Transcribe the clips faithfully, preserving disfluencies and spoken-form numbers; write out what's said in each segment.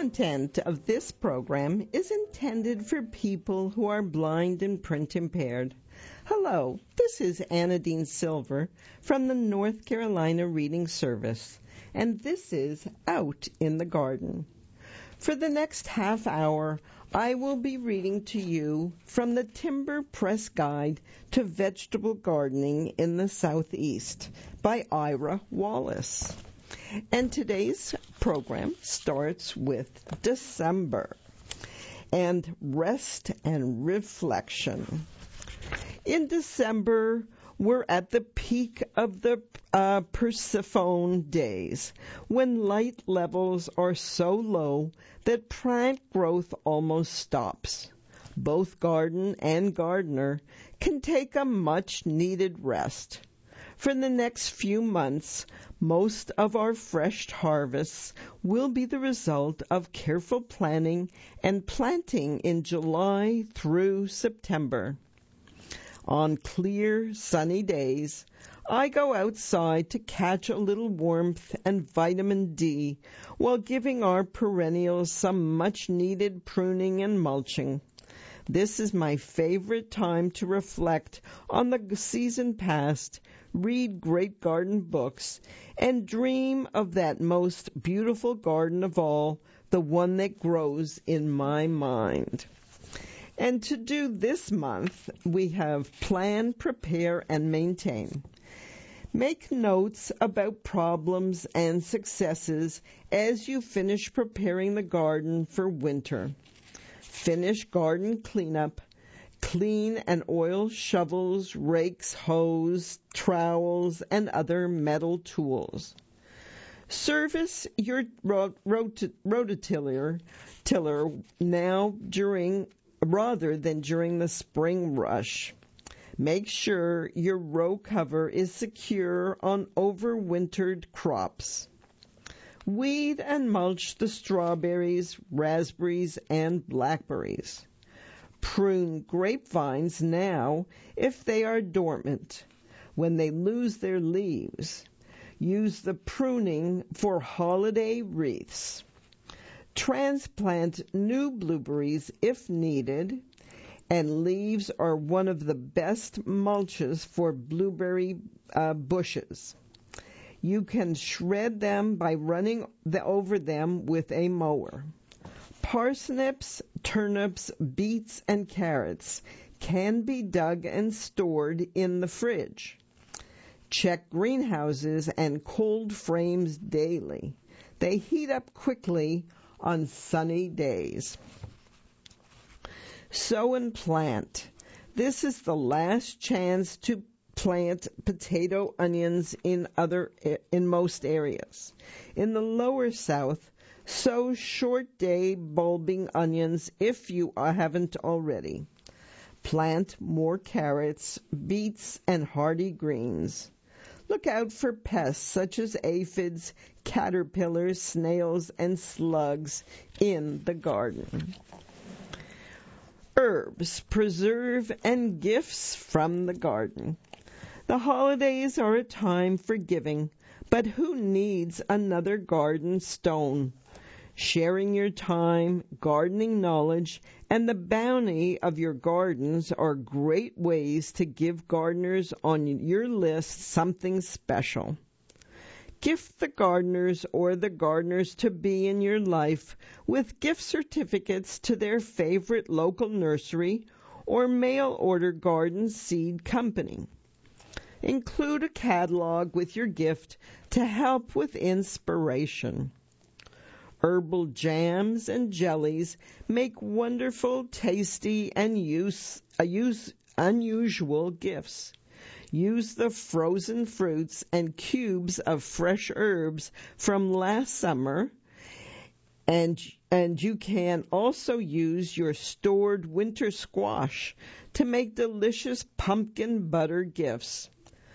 content of this program is intended for people who are blind and print impaired. Hello, this is Anna Dean Silver from the North Carolina Reading Service, and this is Out in the Garden. For the next half hour, I will be reading to you from the Timber Press Guide to Vegetable Gardening in the Southeast by Ira Wallace. And today's program starts with December and rest and reflection. In December, we're at the peak of the uh, Persephone days, when light levels are so low that plant growth almost stops. Both garden and gardener can take a much-needed rest. For the next few months, most of our fresh harvests will be the result of careful planning and planting in July through September. On clear, sunny days, I go outside to catch a little warmth and vitamin D while giving our perennials some much-needed pruning and mulching. This is my favorite time to reflect on the season past, read great garden books, and dream of that most beautiful garden of all, the one that grows in my mind. And to do this month, we have plan, prepare, and maintain. Make notes about problems and successes as you finish preparing the garden for winter. Finish garden cleanup. Clean and oil shovels, rakes, hoes, trowels, and other metal tools. Service your rot- rot- rototiller tiller now during rather than during the spring rush. Make sure your row cover is secure on overwintered crops. Weed and mulch the strawberries, raspberries, and blackberries. Prune grapevines now if they are dormant, when they lose their leaves. Use the pruning for holiday wreaths. Transplant new blueberries if needed, and leaves are one of the best mulches for blueberry uh, bushes. You can shred them by running the, over them with a mower. Parsnips, turnips, beets, and carrots can be dug and stored in the fridge. Check greenhouses and cold frames daily. They heat up quickly on sunny days. Sow and plant. This is the last chance to plant potato onions in other in most areas. In the lower south, sow short day bulbing onions if you haven't already. Plant more carrots, beets, and hardy greens. Look out for pests such as aphids, caterpillars, snails, and slugs in the garden. Herbs, preserve, and gifts from the garden. The holidays are a time for giving, but who needs another garden stone? Sharing your time, gardening knowledge, and the bounty of your gardens are great ways to give gardeners on your list something special. Gift the gardeners or the gardeners-to-be in your life with gift certificates to their favorite local nursery or mail-order garden seed company. Include a catalog with your gift to help with inspiration. Herbal jams and jellies make wonderful, tasty, and use, uh, use unusual gifts. Use the frozen fruits and cubes of fresh herbs from last summer, and, and you can also use your stored winter squash to make delicious pumpkin butter gifts.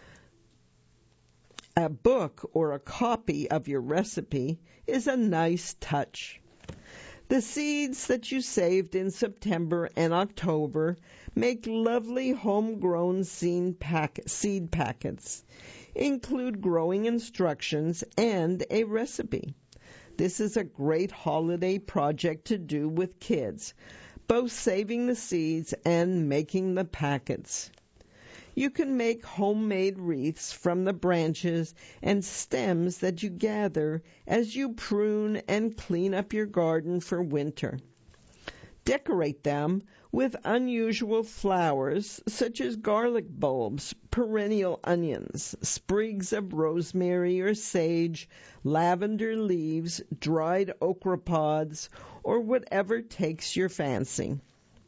A book or a copy of your recipe is a nice touch. The seeds that you saved in September and October make lovely homegrown seed, pack- seed packets. Include growing instructions and a recipe. This is a great holiday project to do with kids, both saving the seeds and making the packets. You can make homemade wreaths from the branches and stems that you gather as you prune and clean up your garden for winter. Decorate them with unusual flowers such as garlic bulbs, perennial onions, sprigs of rosemary or sage, lavender leaves, dried okra pods, or whatever takes your fancy.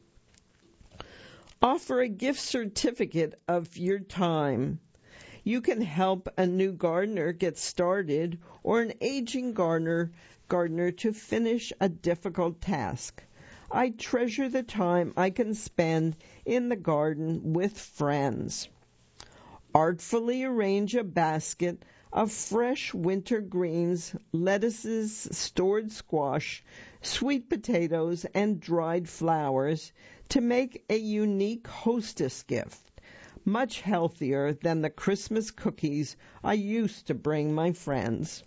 Offer a gift certificate of your time. You can help a new gardener get started or an aging gardener, gardener to finish a difficult task. I treasure the time I can spend in the garden with friends. Artfully arrange a basket of fresh winter greens, lettuces, stored squash, sweet potatoes, and dried flowers to make a unique hostess gift, much healthier than the Christmas cookies I used to bring my friends.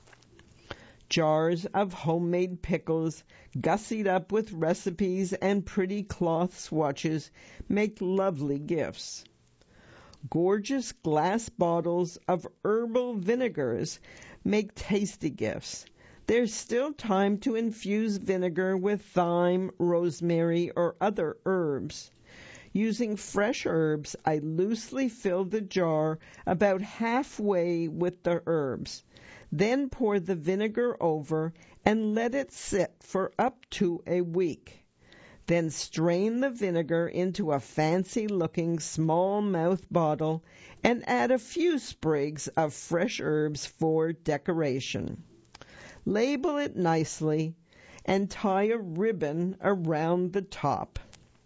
Jars of homemade pickles, gussied up with recipes and pretty cloth swatches, make lovely gifts. Gorgeous glass bottles of herbal vinegars make tasty gifts. There's still time to infuse vinegar with thyme, rosemary, or other herbs. Using fresh herbs, I loosely fill the jar about halfway with the herbs. Then pour the vinegar over and let it sit for up to a week. Then strain the vinegar into a fancy-looking small-mouth bottle and add a few sprigs of fresh herbs for decoration. Label it nicely and tie a ribbon around the top.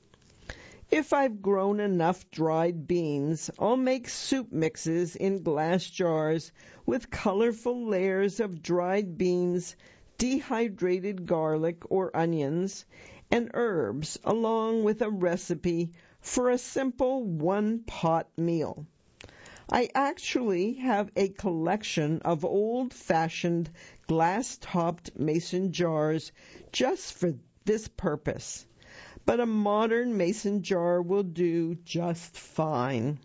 If I've grown enough dried beans, I'll make soup mixes in glass jars with colorful layers of dried beans, dehydrated garlic or onions, and herbs, along with a recipe for a simple one-pot meal. I actually have a collection of old-fashioned glass-topped mason jars just for this purpose. But a modern mason jar will do just fine.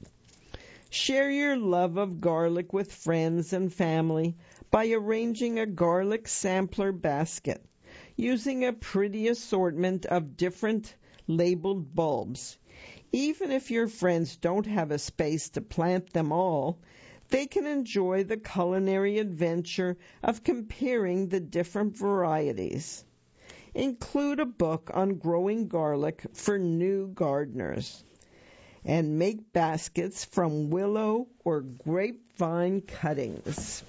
Share your love of garlic with friends and family by arranging a garlic sampler basket, using a pretty assortment of different labeled bulbs. Even if your friends don't have a space to plant them all, they can enjoy the culinary adventure of comparing the different varieties. Include a book on growing garlic for new gardeners. And make baskets from willow or grapevine cuttings.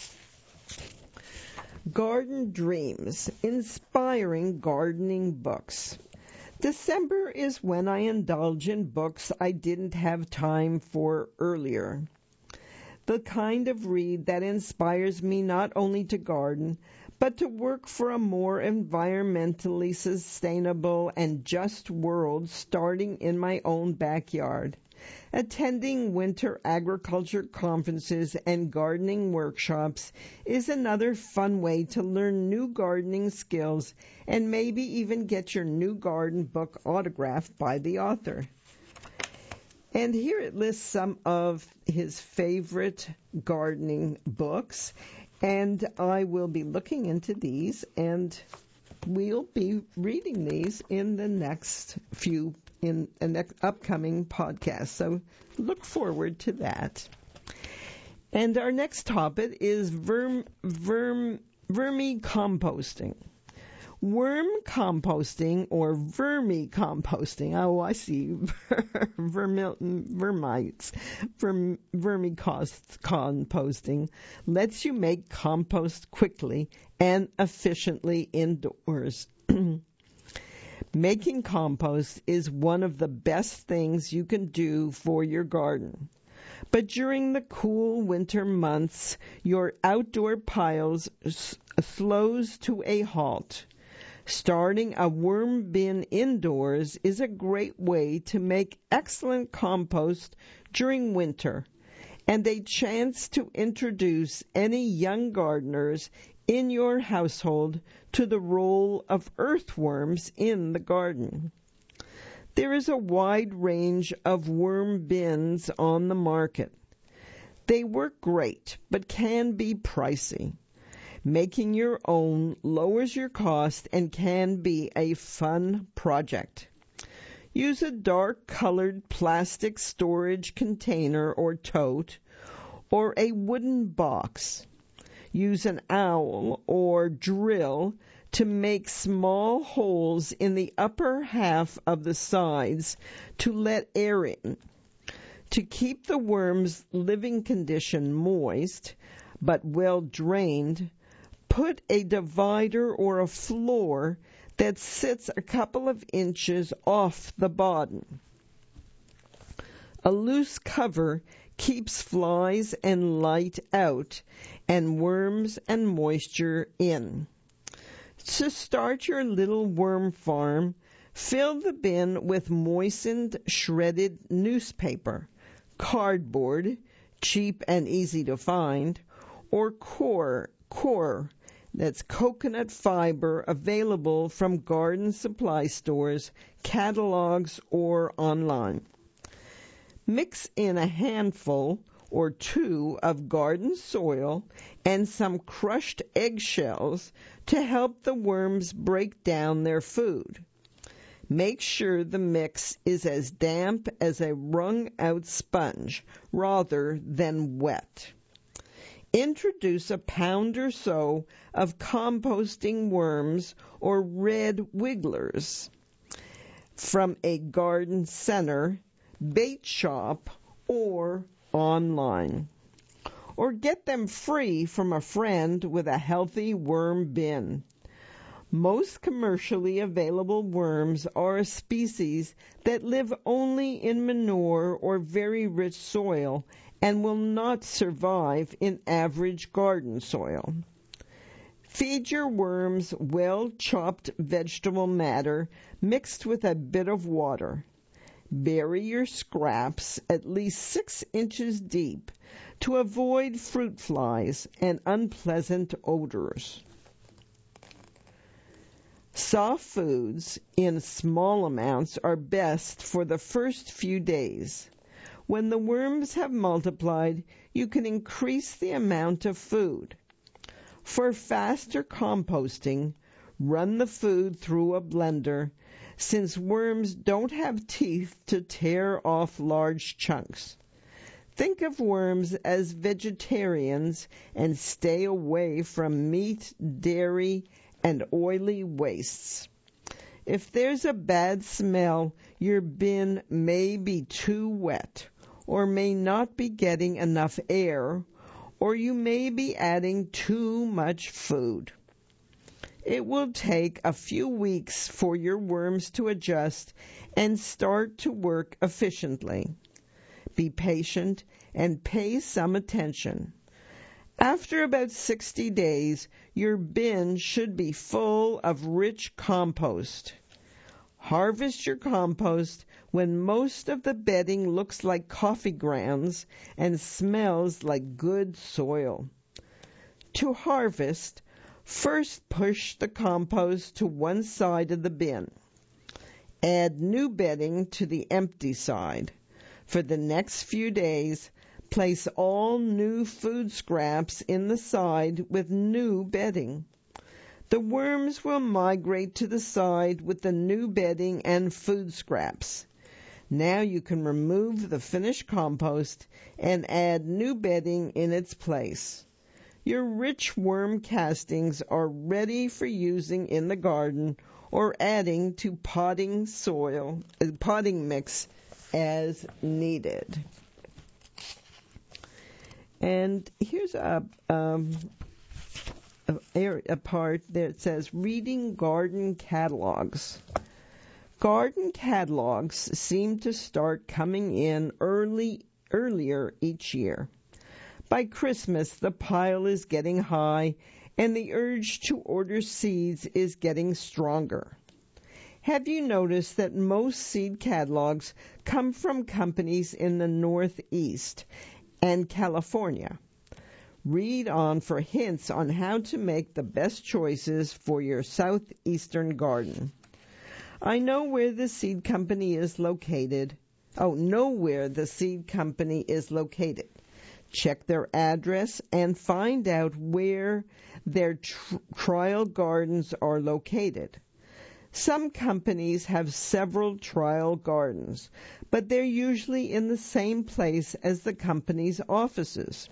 Garden Dreams, inspiring gardening books. December is when I indulge in books I didn't have time for earlier. The kind of read that inspires me not only to garden, but to work for a more environmentally sustainable and just world starting in my own backyard. Attending winter agriculture conferences and gardening workshops is another fun way to learn new gardening skills and maybe even get your new garden book autographed by the author. And here it lists some of his favorite gardening books. And I will be looking into these, and we'll be reading these in the next few, in the next upcoming podcast. So look forward to that. And our next topic is verm, verm, vermicomposting. Worm composting or vermicomposting. Oh, I see. Vermil- vermites. Verm- vermicomposting lets you make compost quickly and efficiently indoors. Making compost is one of the best things you can do for your garden. But during the cool winter months, your outdoor piles s- slows to a halt. Starting a worm bin indoors is a great way to make excellent compost during winter and a chance to introduce any young gardeners in your household to the role of earthworms in the garden. There is a wide range of worm bins on the market. They work great, but can be pricey. Making your own lowers your cost and can be a fun project. Use a dark-colored plastic storage container or tote, or a wooden box. Use an awl or drill to make small holes in the upper half of the sides to let air in. To keep the worm's living condition moist, but well drained, put a divider or a floor that sits a couple of inches off the bottom. A loose cover keeps flies and light out and worms and moisture in. To start your little worm farm, fill the bin with moistened shredded newspaper, cardboard, cheap and easy to find, or core, core, that's coconut fiber available from garden supply stores, catalogs, or online. Mix in a handful or two of garden soil and some crushed eggshells to help the worms break down their food. Make sure the mix is as damp as a wrung-out sponge rather than wet. Introduce a pound or so of composting worms or red wigglers from a garden center, bait shop, or online. Or get them free from a friend with a healthy worm bin. Most commercially available worms are a species that live only in manure or very rich soil and will not survive in average garden soil. Feed your worms well-chopped vegetable matter mixed with a bit of water. Bury your scraps at least six inches deep to avoid fruit flies and unpleasant odors. Soft foods in small amounts are best for the first few days. When the worms have multiplied, you can increase the amount of food. For faster composting, run the food through a blender, since worms don't have teeth to tear off large chunks. Think of worms as vegetarians and stay away from meat, dairy, and oily wastes. If there's a bad smell, your bin may be too wet, or may not be getting enough air, or you may be adding too much food. It will take a few weeks for your worms to adjust and start to work efficiently. Be patient and pay some attention. After about sixty days, your bin should be full of rich compost. Harvest your compost when most of the bedding looks like coffee grounds and smells like good soil. To harvest, first push the compost to one side of the bin. Add new bedding to the empty side. For the next few days, place all new food scraps in the side with new bedding. The worms will migrate to the side with the new bedding and food scraps. Now you can remove the finished compost and add new bedding in its place. Your rich worm castings are ready for using in the garden or adding to potting soil, uh, potting mix as needed. And here's a, um, a, a part that says reading garden catalogs. Garden catalogs seem to start coming in early, earlier each year. By Christmas, the pile is getting high, and the urge to order seeds is getting stronger. Have you noticed that most seed catalogs come from companies in the Northeast and California? Read on for hints on how to make the best choices for your southeastern garden. I know where the seed company is located. Oh, know where the seed company is located. Check their address and find out where their tr- trial gardens are located. Some companies have several trial gardens, but they're usually in the same place as the company's offices.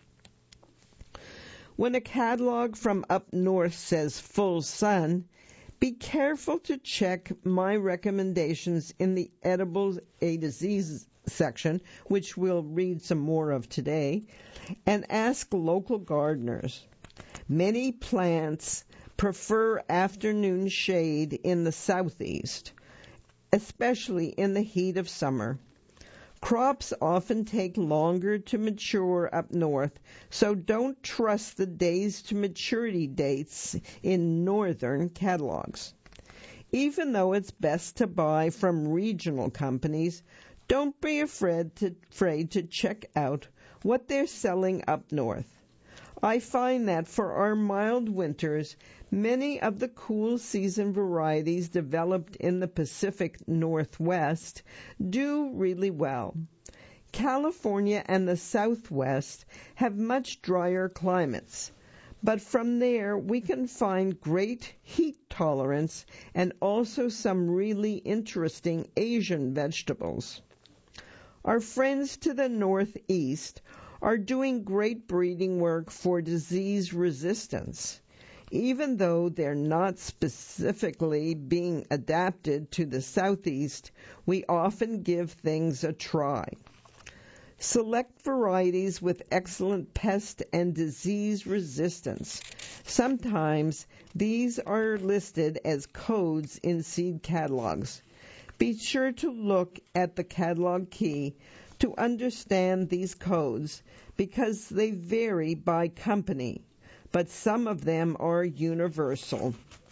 When a catalog from up north says full sun, be careful to check my recommendations in the edibles A to Z section, which we'll read some more of today, and ask local gardeners. Many plants prefer afternoon shade in the southeast, especially in the heat of summer. Crops often take longer to mature up north, so don't trust the days to maturity dates in northern catalogs. Even though it's best to buy from regional companies, don't be afraid to, afraid to check out what they're selling up north. I find that for our mild winters, many of the cool season varieties developed in the Pacific Northwest do really well. California and the Southwest have much drier climates, but from there we can find great heat tolerance and also some really interesting Asian vegetables. Our friends to the northeast are doing great breeding work for disease resistance. Even though they're not specifically being adapted to the southeast, we often give things a try. Select varieties with excellent pest and disease resistance. Sometimes these are listed as codes in seed catalogs. Be sure to look at the catalog key to understand these codes because they vary by company, but some of them are universal.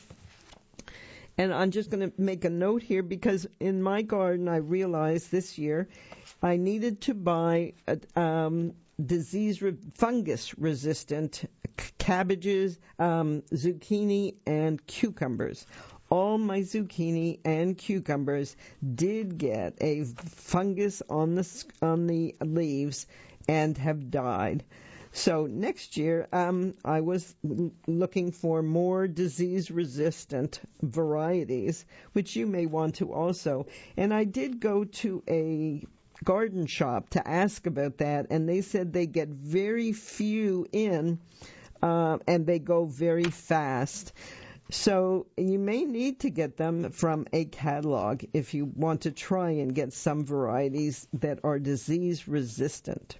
And I'm just going to make a note here because in my garden I realized this year I needed to buy a, um, disease re- fungus resistant c- cabbages, um, zucchini, and cucumbers. All my zucchini and cucumbers did get a fungus on the on the leaves and have died. So next year, um, I was l- looking for more disease-resistant varieties, which you may want to also. And I did go to a garden shop to ask about that, and they said they get very few in, uh, and they go very fast. So you may need to get them from a catalog if you want to try and get some varieties that are disease resistant.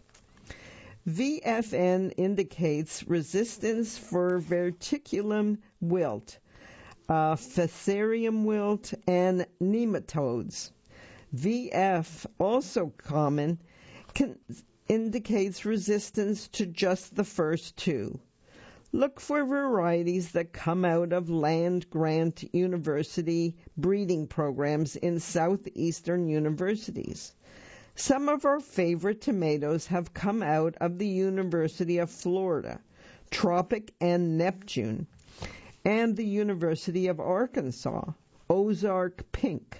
V F N indicates resistance for verticillium wilt, uh, fusarium wilt, and nematodes. V F, also common, can, indicates resistance to just the first two. Look for varieties that come out of land-grant university breeding programs in southeastern universities. Some of our favorite tomatoes have come out of the University of Florida, Tropic and Neptune, and the University of Arkansas, Ozark Pink.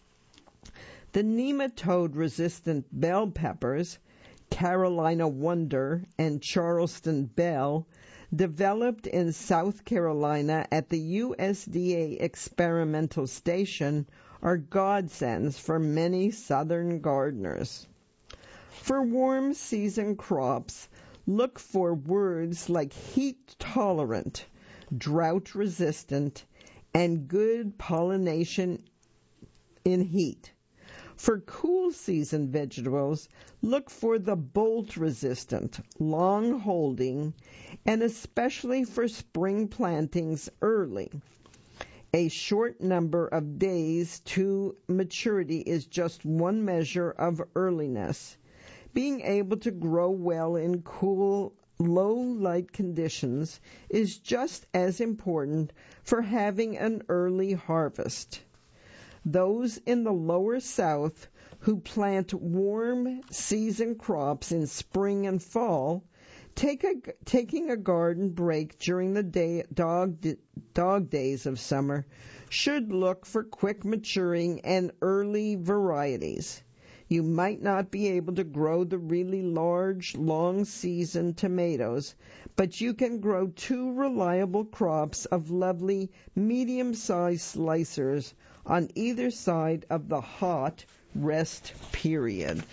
The nematode-resistant bell peppers, Carolina Wonder and Charleston Belle, developed in South Carolina at the U S D A experimental station, are godsends for many southern gardeners. For warm season crops, look for words like heat tolerant, drought resistant, and good pollination in heat. For cool season vegetables, look for the bolt resistant, long holding, and especially for spring plantings early. A short number of days to maturity is just one measure of earliness. Being able to grow well in cool, low light conditions is just as important for having an early harvest. Those in the lower south who plant warm season crops in spring and fall Take a, taking a garden break during the day, dog, dog days of summer should look for quick maturing and early varieties. You might not be able to grow the really large, long-season tomatoes, but you can grow two reliable crops of lovely, medium-sized slicers on either side of the hot rest period.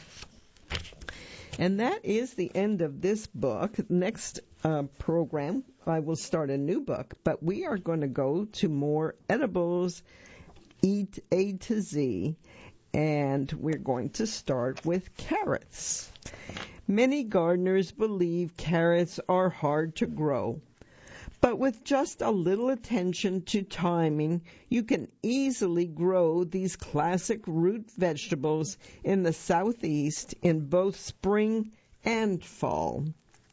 And that is the end of this book. Next uh, program, I will start a new book, but we are going to go to more edibles, eat A to Z, and we're going to start with carrots. Many gardeners believe carrots are hard to grow, but with just a little attention to timing, you can easily grow these classic root vegetables in the southeast in both spring and fall.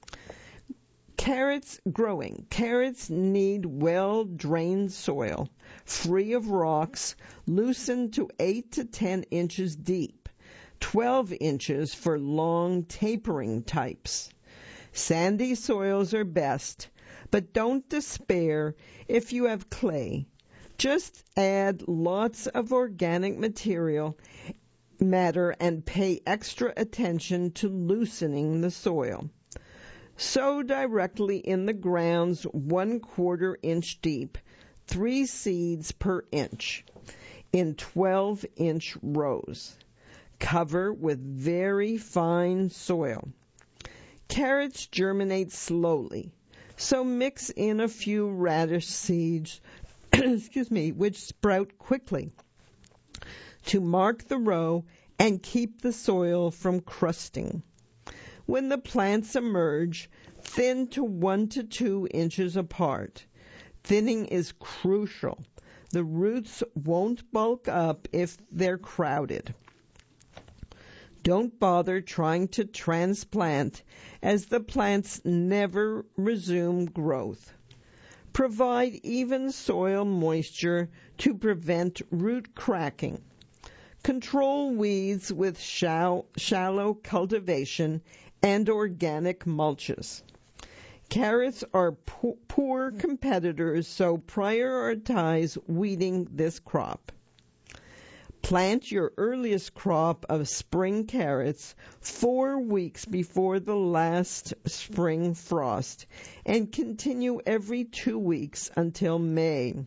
Carrots growing. Carrots need well-drained soil, free of rocks, loosened to eight to ten inches deep, twelve inches for long tapering types. Sandy soils are best, but don't despair if you have clay. Just add lots of organic material matter and pay extra attention to loosening the soil. Sow directly in the grounds one quarter inch deep, three seeds per inch, in twelve inch rows. Cover with very fine soil. Carrots germinate slowly, so mix in a few radish seeds, excuse me, which sprout quickly, to mark the row and keep the soil from crusting. When the plants emerge, thin to one to two inches apart. Thinning is crucial. The roots won't bulk up if they're crowded. Don't bother trying to transplant, as the plants never resume growth. Provide even soil moisture to prevent root cracking. Control weeds with shallow, shallow cultivation and organic mulches. Carrots are po- poor competitors, so prioritize weeding this crop. Plant your earliest crop of spring carrots four weeks before the last spring frost and continue every two weeks until May.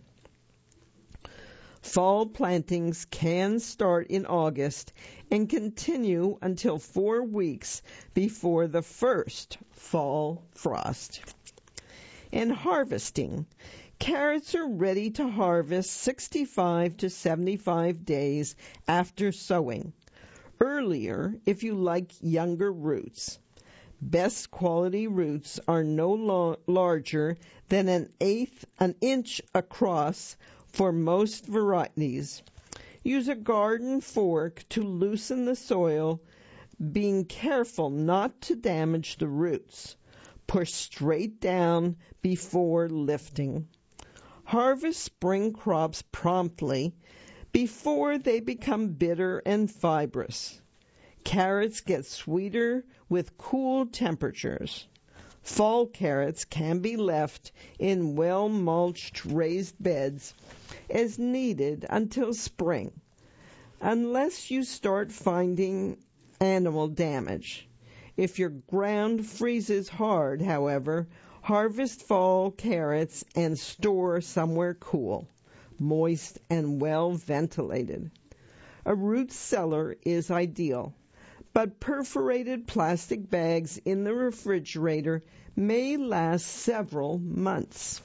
Fall plantings can start in August and continue until four weeks before the first fall frost. And harvesting. Carrots are ready to harvest sixty-five to seventy-five days after sowing. Earlier if you like younger roots. Best quality roots are no lo- larger than an eighth an inch across for most varieties. Use a garden fork to loosen the soil, being careful not to damage the roots. Push straight down before lifting. Harvest spring crops promptly before they become bitter and fibrous. Carrots get sweeter with cool temperatures. Fall carrots can be left in well-mulched raised beds as needed until spring, unless you start finding animal damage. If your ground freezes hard, however, harvest fall carrots and store somewhere cool, moist, and well ventilated. A root cellar is ideal, but perforated plastic bags in the refrigerator may last several months.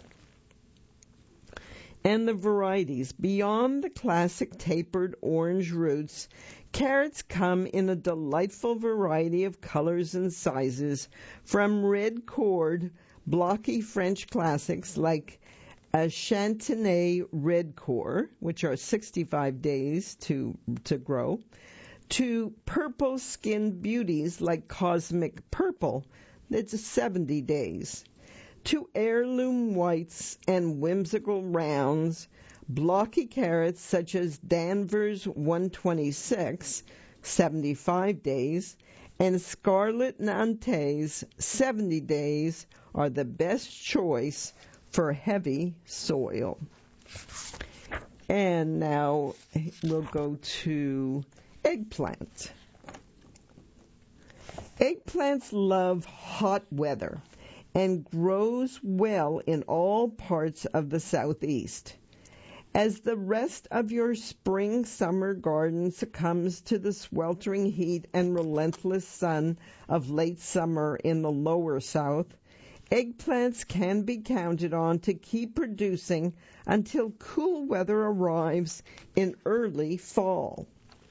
And the varieties. Beyond the classic tapered orange roots, carrots come in a delightful variety of colors and sizes, from red cored, blocky French classics like a Chantenay red core, which are sixty-five days to to grow, to purple-skinned beauties like Cosmic Purple, that's seventy days, to heirloom whites and whimsical rounds, blocky carrots such as Danvers one twenty-six, seventy-five days, and Scarlet Nantes seventy days are the best choice for heavy soil. And now we'll go to eggplant. Eggplants love hot weather and grows well in all parts of the southeast. As the rest of your spring-summer garden succumbs to the sweltering heat and relentless sun of late summer in the lower south, eggplants can be counted on to keep producing until cool weather arrives in early fall.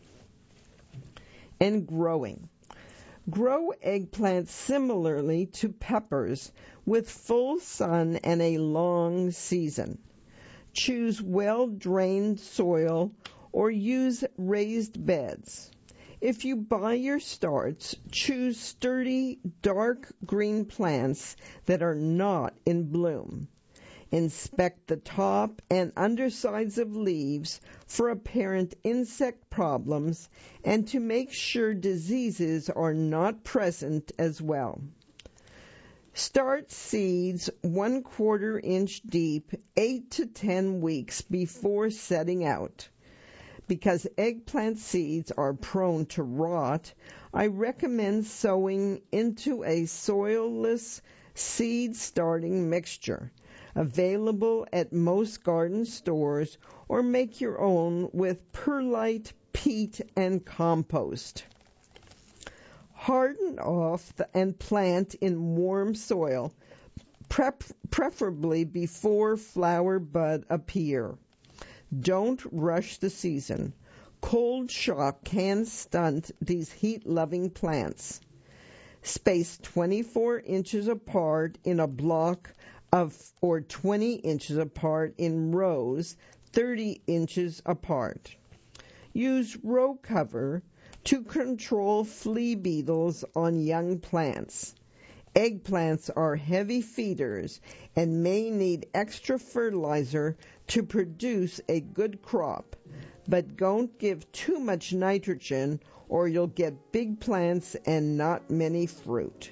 And growing. Grow eggplants similarly to peppers with full sun and a long season. Choose well-drained soil or use raised beds. If you buy your starts, choose sturdy, dark green plants that are not in bloom. Inspect the top and undersides of leaves for apparent insect problems and to make sure diseases are not present as well. Start seeds one quarter inch deep, eight to ten weeks before setting out. Because eggplant seeds are prone to rot, I recommend sowing into a soilless seed starting mixture, available at most garden stores, or make your own with perlite, peat, and compost. Harden off the, and plant in warm soil, prep, preferably before flower bud appear. Don't rush the season. Cold shock can stunt these heat-loving plants. Space twenty-four inches apart in a block of, or twenty inches apart in rows, thirty inches apart. Use row cover to control flea beetles on young plants. Eggplants are heavy feeders and may need extra fertilizer to produce a good crop, but don't give too much nitrogen or you'll get big plants and not many fruit.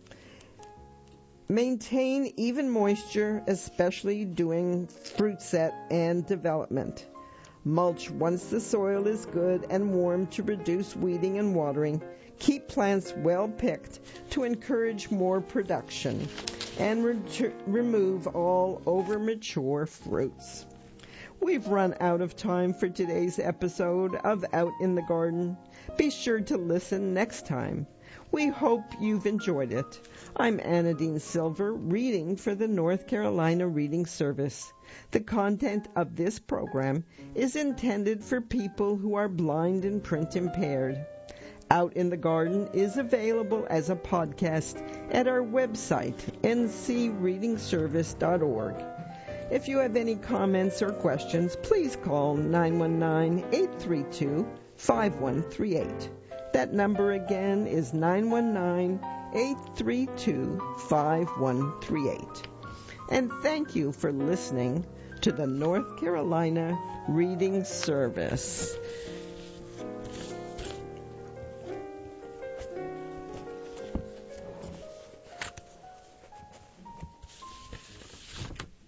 Maintain even moisture, especially during fruit set and development. Mulch once the soil is good and warm to reduce weeding and watering. Keep plants well picked to encourage more production, and re- remove all over-mature fruits. We've run out of time for today's episode of Out in the Garden. Be sure to listen next time. We hope you've enjoyed it. I'm Anadine Silver, reading for the North Carolina Reading Service. The content of this program is intended for people who are blind and print impaired. Out in the Garden is available as a podcast at our website, n c reading service dot org. If you have any comments or questions, please call nine one nine, eight three two, five one three eight. That number again is nine one nine, eight three two, five one three eight. And thank you for listening to the North Carolina Reading Service.